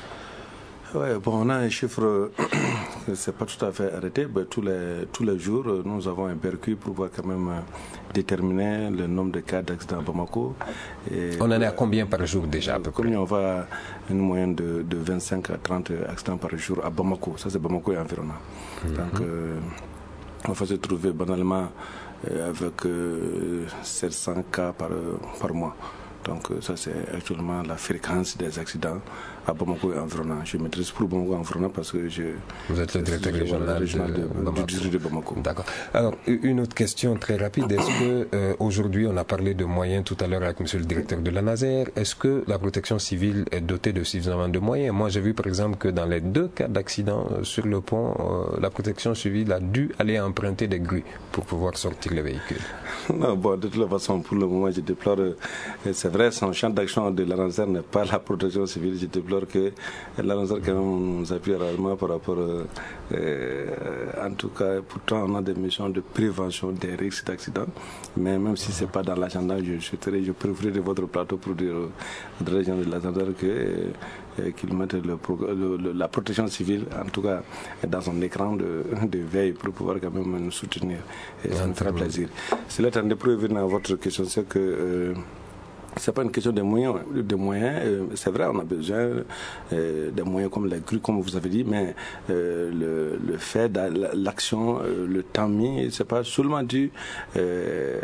Ouais, bon, on a un chiffre, c'est pas tout à fait arrêté. Mais tous les tous les jours, nous avons un percu pour pouvoir quand même déterminer le nombre de cas d'accidents à Bamako. Et on en est à combien par jour déjà à peu près? On va à une moyenne de, de vingt-cinq à trente accidents par jour à Bamako. Ça, c'est Bamako et environnement. Mm-hmm. Donc, euh, on va se trouver banalement euh, avec euh, sept cents cas par, par mois. Donc ça c'est actuellement la fréquence des accidents à Bamako et environnement. Je maîtrise pour Bamako et environnement parce que je... Vous êtes le directeur régional de, de, Bamako. du district de Bamako. D'accord. Alors une autre question très rapide. Est-ce que euh, aujourd'hui on a parlé de moyens tout à l'heure avec monsieur le directeur de l'ANASER. Est-ce que la protection civile est dotée de suffisamment de moyens? Moi j'ai vu par exemple que dans les deux cas d'accident euh, sur le pont, euh, la protection civile a dû aller emprunter des grues pour pouvoir sortir les véhicules. Non, bon, de toute façon, pour le moment, je déplore, euh, c'est vrai, son champ d'action de l'ANASER n'est pas la protection civile. Je déplore que l'ANASER, quand même, nous appuie rarement par rapport, euh, euh, en tout cas, pourtant, on a des missions de prévention des risques d'accident. Mais même si ce n'est pas dans l'agenda, je souhaiterais, je préférerais de votre plateau pour dire aux dirigeants de l'ANASER que. Euh, qu'il mette le, le, le, la protection civile, en tout cas dans son écran de, de veille pour pouvoir quand même nous soutenir. Et ça nous fera plaisir. Cela étant pour revenir à votre question, c'est que euh, c'est pas une question de moyens. De moyens euh, c'est vrai, on a besoin euh, des moyens comme la grue, comme vous avez dit, mais euh, le, le fait de l'action, euh, le temps mis, c'est pas seulement dû euh,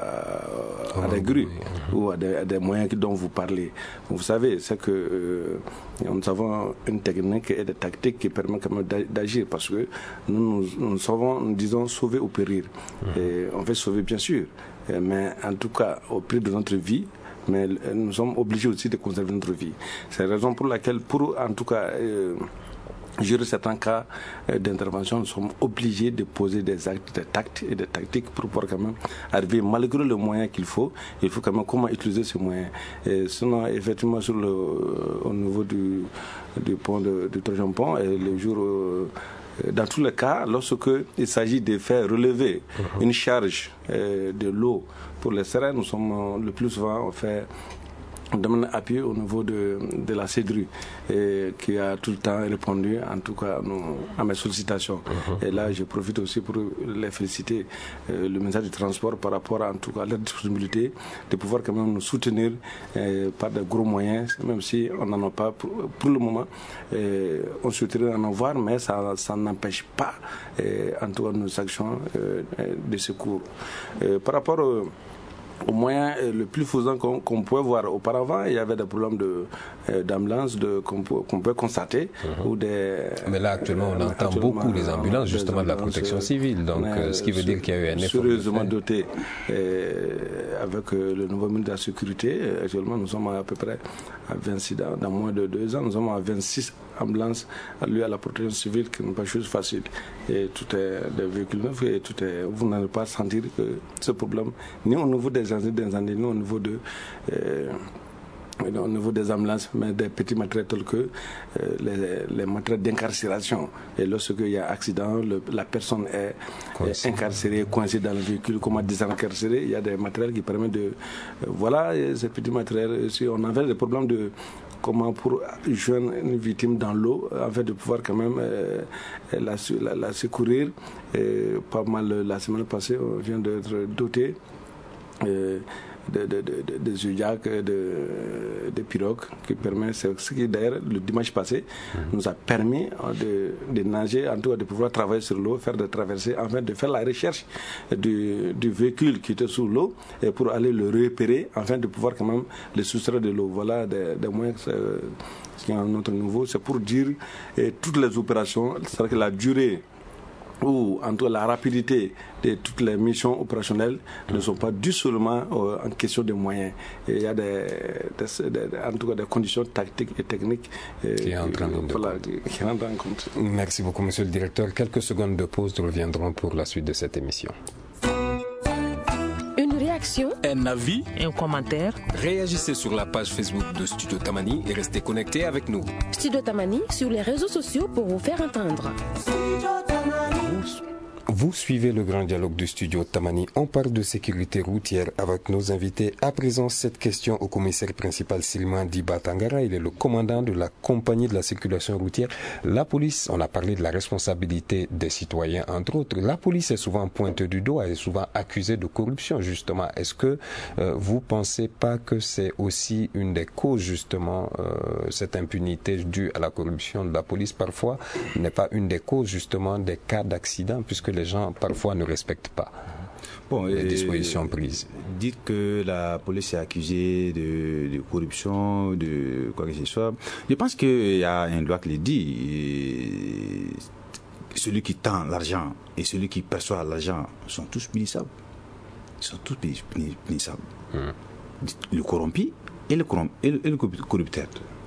à, à des grues mmh. ou à des, à des moyens dont vous parlez. Vous savez, c'est que euh, nous avons une technique et des tactiques qui permettent quand même d'agir parce que nous, nous, nous savons, nous disons sauver ou périr. Mmh. Et on veut sauver bien sûr, mais en tout cas au prix de notre vie. Mais nous sommes obligés aussi de conserver notre vie. C'est la raison pour laquelle, pour en tout cas euh, gérer certains cas euh, d'intervention, nous sommes obligés de poser des actes, des tactes et des tactiques pour pouvoir quand même arriver, malgré le moyen qu'il faut, il faut quand même comment utiliser ces moyens. Et sinon, effectivement, sur le, euh, au niveau du, du pont de, du troisième pont, et le jour... Euh, dans tous les cas, lorsqu'il s'agit de faire relever mmh. une charge euh, de l'eau pour les seringues, nous sommes le plus souvent on fait demande appui au niveau de, de la CEDRU, et qui a tout le temps répondu, en tout cas, à, nos, à mes sollicitations. Uh-huh. Et là, je profite aussi pour les féliciter, euh, le ministère du Transport, par rapport à, en tout cas, à leur disponibilité de pouvoir quand même nous soutenir euh, par de gros moyens, même si on n'en a pas pour, pour le moment. Euh, on souhaiterait en avoir, mais ça, ça n'empêche pas, euh, en tout cas, nos actions euh, de secours. Euh, par rapport au Au moyen le plus faisant qu'on, qu'on pouvait voir auparavant, il y avait des problèmes de, euh, d'ambulance de, qu'on, peut, qu'on peut constater. Uh-huh. Ou des, Mais là, actuellement, on euh, entend actuellement, beaucoup les ambulances, justement, de la protection civile. Donc, euh, ce qui veut dire qu'il y a eu un effort. Sérieusement doté. Euh, avec euh, le nouveau ministre de la Sécurité, actuellement, nous sommes à peu près à vingt-six, dans, dans moins de deux ans, nous sommes à vingt-six ambulances allouées à la protection civile, qui n'est pas chose facile. Et tout est des véhicules neufs, et tout est, vous n'allez pas sentir que ce problème, ni au niveau des d'incendie, ni au niveau de euh, au niveau des ambulances, mais des petits matériels tels que euh, les, les matériels d'incarcération. Et lorsqu'il y a accident, le, la personne est, est incarcérée, coincée dans le véhicule, comment désincarcérer, il y a des matériels qui permettent de... Euh, voilà, ces petits matériels, si on avait des problèmes de... comment pour joindre une victime dans l'eau, afin de pouvoir quand même euh, la, la, la secourir. Et pas mal, la semaine passée, on vient d'être doté Euh, de, de, de, de, de Zodiac, de, de pirogues, qui permet, c'est ce qui d'ailleurs le dimanche passé mmh. nous a permis de, de nager, en tout cas de pouvoir travailler sur l'eau, faire des traversées, afin de faire la recherche du, du véhicule qui était sous l'eau, et pour aller le repérer, afin de pouvoir quand même le soustraire de l'eau. Voilà des, des moyens qui sont à notre niveau. C'est pour dire et toutes les opérations, c'est-à-dire que la durée ou en tout cas la rapidité de toutes les missions opérationnelles ne sont pas dues seulement euh, en question de moyens. Et il y a des, des, des, en tout cas des conditions tactiques et techniques euh, qui entrent en, voilà, en compte. Merci beaucoup, monsieur le directeur. Quelques secondes de pause, nous reviendrons pour la suite de cette émission. Une réaction, un avis, un commentaire. Réagissez sur la page Facebook de Studio Tamani et restez connectés avec nous. Studio Tamani sur les réseaux sociaux pour vous faire entendre. Vous suivez le grand dialogue du studio Tamani. On parle de sécurité routière avec nos invités. À présent, cette question au commissaire principal Sylvain Diba Tangara. Il est le commandant de la compagnie de la circulation routière. La police, on a parlé de la responsabilité des citoyens, entre autres. La police est souvent pointée du doigt et souvent accusée de corruption, justement. Est-ce que euh, vous pensez pas que c'est aussi une des causes, justement, euh, cette impunité due à la corruption de la police, parfois, n'est pas une des causes, justement, des cas d'accident, puisque les gens parfois ne respectent pas bon, les dispositions prises. Dites que la police est accusée de, de corruption, de quoi que ce soit. Je pense qu'il y a une loi qui le dit. Celui qui tend l'argent et celui qui perçoit l'argent sont tous punissables. Ils sont tous punissables. Hum. Le corrompu et le, corromp, et le, et le corrupteur.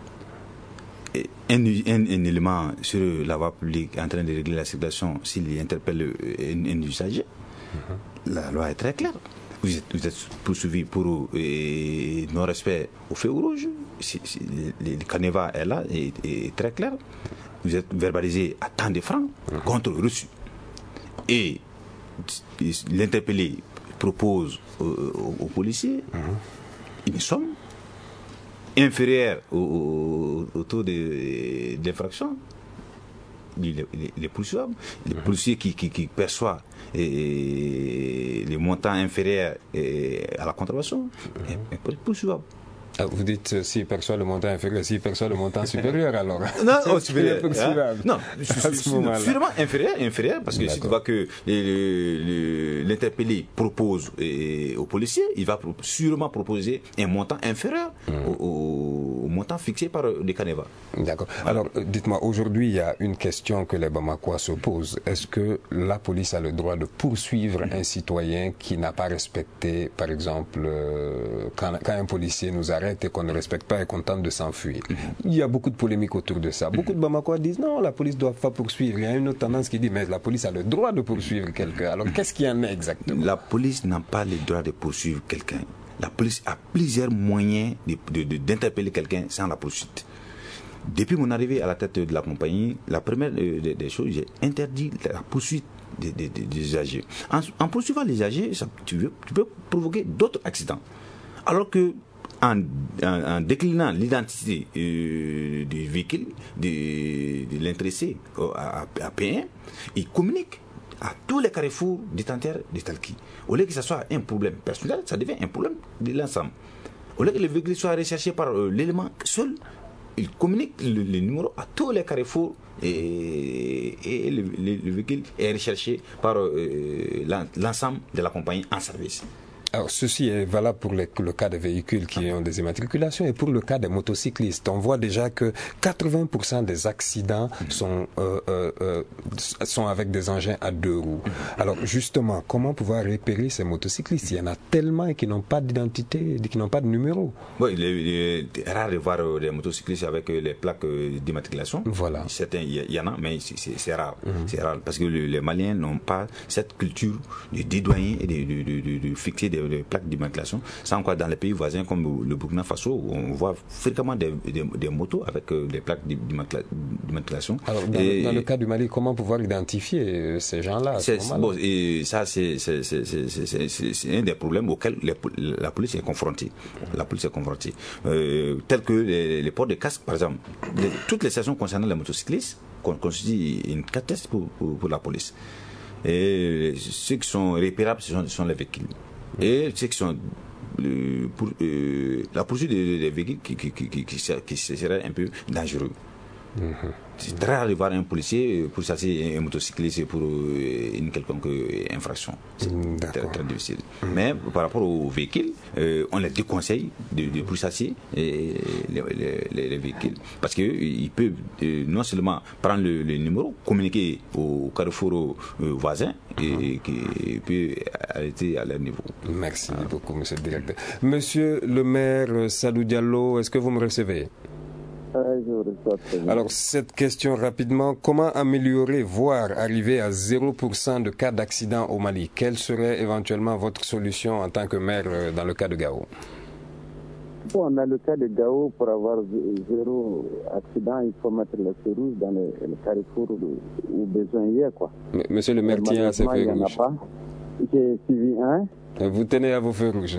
Un, un, un élément sur la voie publique en train de régler la circulation, s'il interpelle un, un usager, mm-hmm. la loi est très claire. Vous êtes, vous êtes poursuivi pour euh, non-respect au feu rouge. Si, si, le, le canevas est là, est, est très clair. Vous êtes verbalisé à tant de francs mm-hmm. contre reçu. Et l'interpellé propose aux, aux, aux policiers mm-hmm. une somme inférieur au, au, au taux de, d'infraction, il est, il est poursuivable. Le policier qui, qui, qui perçoit et, et les montants inférieurs et, à la contravention est, est poursuivable. Ah, vous dites euh, s'il perçoit le montant inférieur, s'il perçoit le montant supérieur alors. Non, oh, supérieur. Hein? Non, sûrement inférieur, inférieur, parce que D'accord. si tu vois que le, le, l'interpellé propose et, au policier, il va pro- sûrement proposer un montant inférieur mmh. au, au, au montant fixé par les canevas. D'accord. Alors, dites-moi, aujourd'hui, il y a une question que les Bamakois se posent. Est-ce que la police a le droit de poursuivre mmh. un citoyen qui n'a pas respecté, par exemple, euh, quand, quand un policier nous a et qu'on ne respecte pas et qu'on tente de s'enfuir. Mm-hmm. Il y a beaucoup de polémiques autour de ça. Beaucoup de Bamakois disent non, la police ne doit pas poursuivre. Il y a une autre tendance qui dit mais la police a le droit de poursuivre quelqu'un. Alors qu'est-ce qu'il y en a exactement? La police n'a pas le droit de poursuivre quelqu'un. La police a plusieurs moyens de, de, de, d'interpeller quelqu'un sans la poursuite. Depuis mon arrivée à la tête de la compagnie, la première des, des choses, j'ai interdit la poursuite des, des, des, des usagers. En, en poursuivant les usagers, ça, tu, veux, tu peux provoquer d'autres accidents. Alors que en, en, en déclinant l'identité euh, du véhicule, de, de l'intéressé à, à P un, il communique à tous les carrefours détenteurs de Talki. Au lieu que ce soit un problème personnel, ça devient un problème de l'ensemble. Au lieu que le véhicule soit recherché par euh, l'élément seul, il communique le, le numéro à tous les carrefours et, et le, le, le véhicule est recherché par euh, l'ensemble de la compagnie en service. Alors, ceci est valable pour les, le cas des véhicules qui ont des immatriculations et pour le cas des motocyclistes. On voit déjà que quatre-vingts pour cent des accidents sont, euh, euh, euh, sont avec des engins à deux roues. Alors, justement, comment pouvoir repérer ces motocyclistes? Il y en a tellement qui n'ont pas d'identité, qui n'ont pas de numéro. Oui, il est rare de voir des motocyclistes avec les plaques d'immatriculation. Voilà. Certains, il y en a, mais c'est rare. Mm-hmm. C'est rare parce que les Maliens n'ont pas cette culture de dédouaner et de, de, de, de, de fixer des les plaques d'immatriculation, sans quoi dans les pays voisins comme le Burkina Faso, on voit fréquemment des, des, des motos avec des plaques d'immatriculation. Alors, dans, et, le, dans le cas du Mali, comment pouvoir identifier ces gens-là? Bon, et ça, c'est un des problèmes auxquels les, la police est confrontée. La police est confrontée. Euh, tel que les, les ports de casque, par exemple. Les, toutes les stations concernant les motocyclistes constituent une catastrophe pour, pour, pour la police. Et ceux qui sont repérables, ce sont, ce sont les véhicules. Et ceux qui sont euh, pour, euh, la poursuite des, des véhicules qui, qui, qui, qui, qui, qui serait un peu dangereux. Mm-hmm. C'est très rare de voir un policier pour chasser un motocycliste pour une quelconque infraction. C'est mm, très, très difficile. Mm. Mais par rapport aux véhicules, euh, on les déconseille de, de pourchasser les, les, les, les véhicules. Parce qu'ils peuvent euh, non seulement prendre le, le numéro, communiquer au carrefour euh, voisin et qui peut arrêter à leur niveau. Merci ah. beaucoup, monsieur le directeur. Monsieur le maire Salou Diallo, est-ce que vous me recevez? Alors, cette question rapidement, comment améliorer, voire arriver à zéro pour cent de cas d'accident au Mali? Quelle serait éventuellement votre solution en tant que maire dans le cas de Gao? Bon, dans le cas de Gao, pour avoir zéro accident, il faut mettre les feux rouges dans les, les carrefours où besoin y est, quoi. Mais, monsieur le maire tient à ses feux rouges. J'ai suivi un. Vous tenez à vos feux rouges.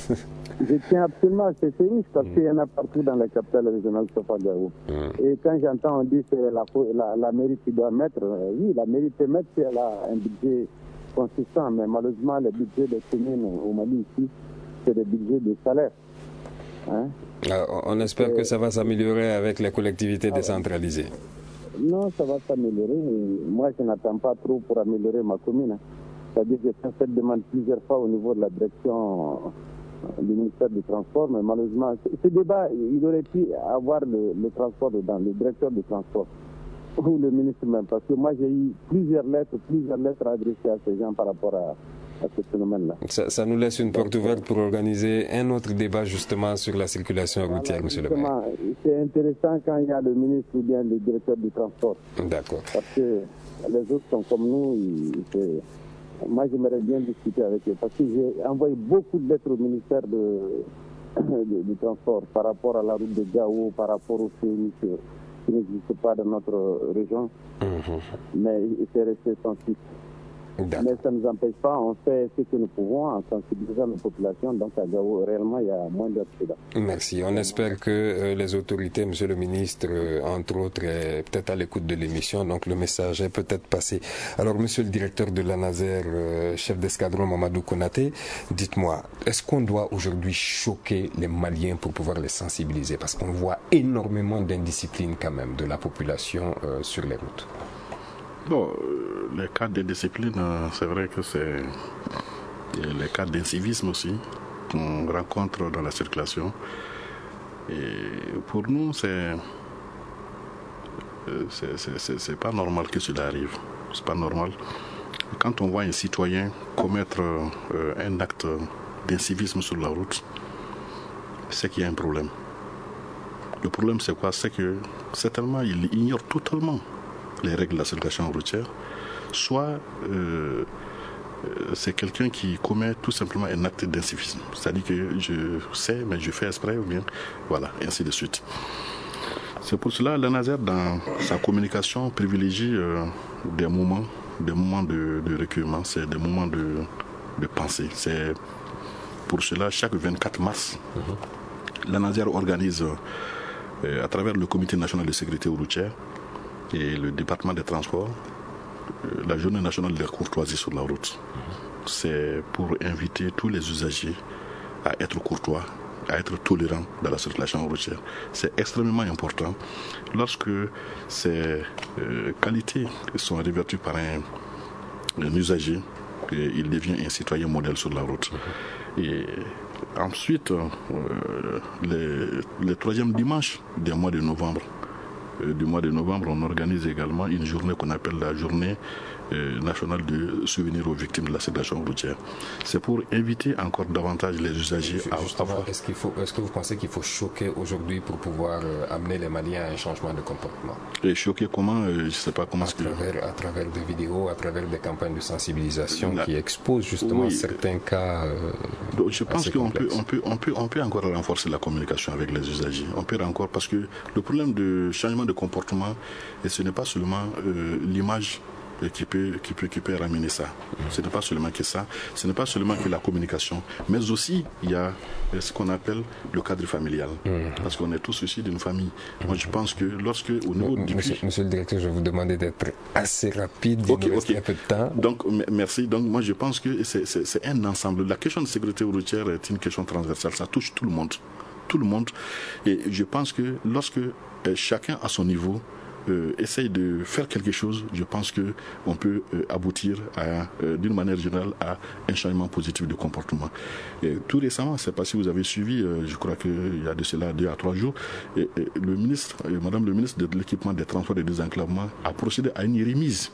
Je tiens absolument à ces feux rouges parce mmh. qu'il y en a partout dans la capitale régionale Sofa Gao. Mmh. Et quand j'entends on dit que c'est la, la, la mairie qui doit mettre, euh, oui, la mairie peut mettre si elle a un budget consistant, mais malheureusement, le budget des communes au Mali ici, c'est le budget des salaires. Hein? Alors, on espère Et, que ça va s'améliorer avec les collectivités alors, décentralisées. Non, ça va s'améliorer. Moi, je n'attends pas trop pour améliorer ma commune. C'est-à-dire que j'ai fait cette demande plusieurs fois au niveau de la direction du ministère du Transport, mais malheureusement, ce débat, il aurait pu avoir le, le transport dedans, le directeur du transport, ou le ministre même, parce que moi j'ai eu plusieurs lettres, plusieurs lettres adressées à ces gens par rapport à, à ce phénomène-là. Ça, ça nous laisse une porte ouverte pour organiser un autre débat justement sur la circulation routière, voilà, monsieur le maire. C'est intéressant quand il y a le ministre ou bien le directeur du transport. D'accord. Parce que les autres sont comme nous, ils, moi, j'aimerais bien discuter avec eux parce que j'ai envoyé beaucoup de lettres au ministère de, de, du Transport par rapport à la route de Gao, par rapport aux services qui n'existent pas dans notre région. Mmh. Mais c'est resté sans suite. Mais ça ne nous empêche pas, on fait ce que nous pouvons en sensibilisant nos populations. Donc à Gao, réellement, il y a moins d'accidents. Merci. On espère que euh, les autorités, monsieur le ministre, euh, entre autres, est peut-être à l'écoute de l'émission. Donc le message est peut-être passé. Alors, monsieur le directeur de l'ANASER, euh, chef d'escadron Mamadou Konaté, dites-moi, est-ce qu'on doit aujourd'hui choquer les Maliens pour pouvoir les sensibiliser? Parce qu'on voit énormément d'indiscipline quand même de la population euh, sur les routes. Bon, les cas de discipline, c'est vrai que c'est les cas d'incivisme aussi qu'on rencontre dans la circulation. Et pour nous, c'est c'est pas normal que cela arrive. C'est pas normal. Quand on voit un citoyen commettre euh, un acte d'incivisme sur la route, c'est qu'il y a un problème. Le problème, c'est quoi? C'est que certainement, il ignore totalement les règles de la circulation routière, soit euh, c'est quelqu'un qui commet tout simplement un acte d'incivisme. C'est-à-dire que je sais, mais je fais exprès, ou bien, voilà, et ainsi de suite. C'est pour cela que l'ANASER, dans sa communication, privilégie euh, des moments, des moments de, de recueillement, c'est des moments de, de pensée. C'est pour cela, chaque vingt-quatre mars, mm-hmm. l'ANASER organise euh, à travers le Comité national de sécurité routière et le département des transports euh, la journée nationale de la courtoisie sur la route. C'est pour inviter tous les usagers à être courtois, à être tolérants dans la circulation routière. C'est extrêmement important. Lorsque ces euh, qualités sont revêtues par un, un usager, il devient un citoyen modèle sur la route. Et ensuite, euh, les, les troisièmes dimanches du mois de novembre, euh, du mois de novembre, on organise également une journée qu'on appelle la journée euh, nationale de souvenir aux victimes de la circulation routière. C'est pour inviter encore davantage les usagers à... Justement, est-ce qu'il faut, est-ce que vous pensez qu'il faut choquer aujourd'hui pour pouvoir euh, amener les Maliens à un changement de comportement? Et choquer comment euh, Je ne sais pas comment... À travers, que... à travers des vidéos, à travers des campagnes de sensibilisation la... qui exposent justement oui. certains cas euh, Donc, je pense qu'on peut, on peut, on peut, on peut encore renforcer la communication avec les usagers. On peut encore, parce que le problème de changement de comportement, et ce n'est pas seulement euh, l'image Qui peut, qui, peut, qui peut ramener ça. Ce n'est pas seulement que ça, ce n'est pas seulement que la communication, mais aussi il y a ce qu'on appelle le cadre familial. Mmh. Parce qu'on est tous issus d'une famille. Mmh. Moi je pense que lorsque au niveau M- du... Monsieur, monsieur le directeur, je vais vous demander d'être assez rapide, il okay, nous reste okay. un peu de temps. Donc m- merci. Donc moi je pense que c'est, c'est, c'est un ensemble. La question de sécurité routière est une question transversale, ça touche tout le monde. Tout le monde. Et je pense que lorsque euh, chacun à son niveau Euh, essaye de faire quelque chose, je pense qu'on peut euh, aboutir à, euh, d'une manière générale à un changement positif de comportement. Et tout récemment, c'est pas si vous avez suivi, euh, je crois qu'il y a de cela deux à trois jours, et, et le ministre, et Madame le ministre de l'équipement des transports et des désenclavements a procédé à une remise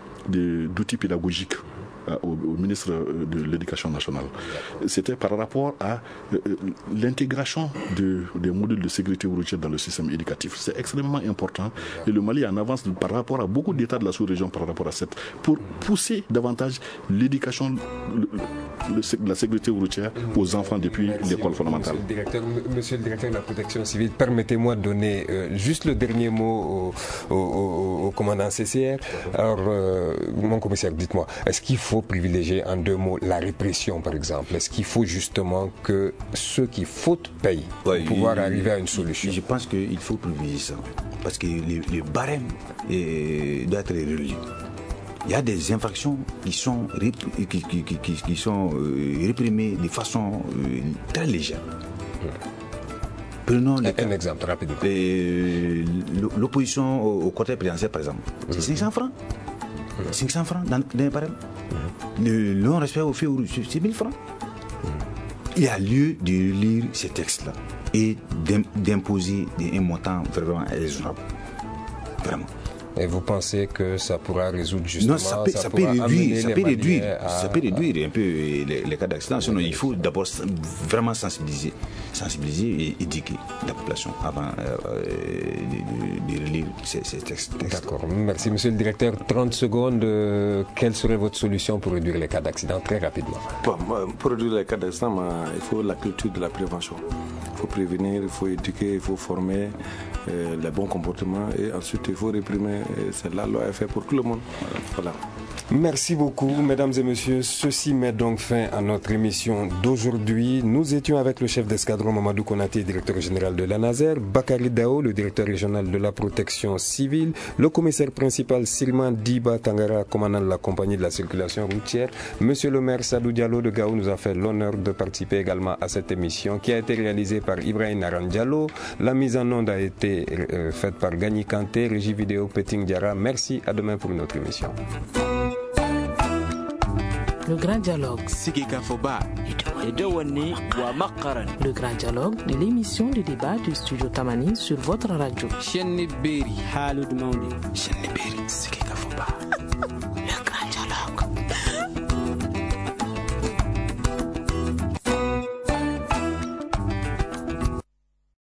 de, d'outils pédagogiques Au, au ministre de l'Éducation nationale. C'était par rapport à euh, l'intégration de, des modules de sécurité routière dans le système éducatif. C'est extrêmement important et le Mali en avance par rapport à beaucoup d'États de la sous-région par rapport à cette, pour pousser davantage l'éducation le, le, de la sécurité routière aux enfants depuis Merci, l'école fondamentale. Monsieur le directeur, monsieur le directeur de la protection civile, permettez-moi de donner euh, juste le dernier mot au, au, au, au commandant C C R. Alors, euh, mon commissaire, dites-moi, est-ce qu'il faut privilégier en deux mots la répression par exemple? Est-ce qu'il faut justement que ceux qui fautent payent ouais, pour pouvoir il, arriver à une solution? Je pense qu'il faut privilégier ça parce que le, le barème est, doit être relié. Il y a des infractions qui sont, qui, qui, qui, qui, qui sont euh, réprimées de façon euh, très légère. Hmm. Prenons un, un exemple rapidement. Les, l'opposition au, au côté présidentiel par exemple, c'est hmm. cinq cents francs. cinq cents francs dans, dans les barèmes. Mmh. Le non-respect au feu rouge, c'est mille francs. Mmh. Il y a lieu de lire ces textes-là et d'imposer un montant vraiment raisonnable. Vraiment. Et vous pensez que ça pourra résoudre justement... Non, ça peut, ça ça peut réduire, ça peut réduire, à... ça peut réduire un peu les, les cas d'accident. Sinon, il faut d'abord vraiment sensibiliser, sensibiliser et éduquer la population avant euh, de, de, de lire ces, ces textes. D'accord. Merci, monsieur le directeur. trente secondes. Euh, quelle serait votre solution pour réduire les cas d'accident très rapidement? Bon, pour réduire les cas d'accident, il faut la culture de la prévention. Il faut prévenir, il faut éduquer, il faut former euh, les bons comportements et ensuite il faut réprimer. Et c'est là loi est fait pour tout le monde. Voilà. Merci beaucoup, mesdames et messieurs. Ceci met donc fin à notre émission d'aujourd'hui. Nous étions avec le chef d'escadron Mamadou Konaté, directeur général de l'ANASER, Bakary Dao, le directeur régional de la protection civile, le commissaire principal Silman Diba Tangara, commandant de la compagnie de la circulation routière. Monsieur le maire Sadou Diallo de Gao nous a fait l'honneur de participer également à cette émission qui a été réalisée par Ibrahim Naran Diallo. La mise en onde a été euh, faite par Gagny Kanté, régie vidéo Peting Diara. Merci, à demain pour une autre émission. Le grand dialogue. Le grand dialogue de l'émission de débat du studio Tamani sur votre radio.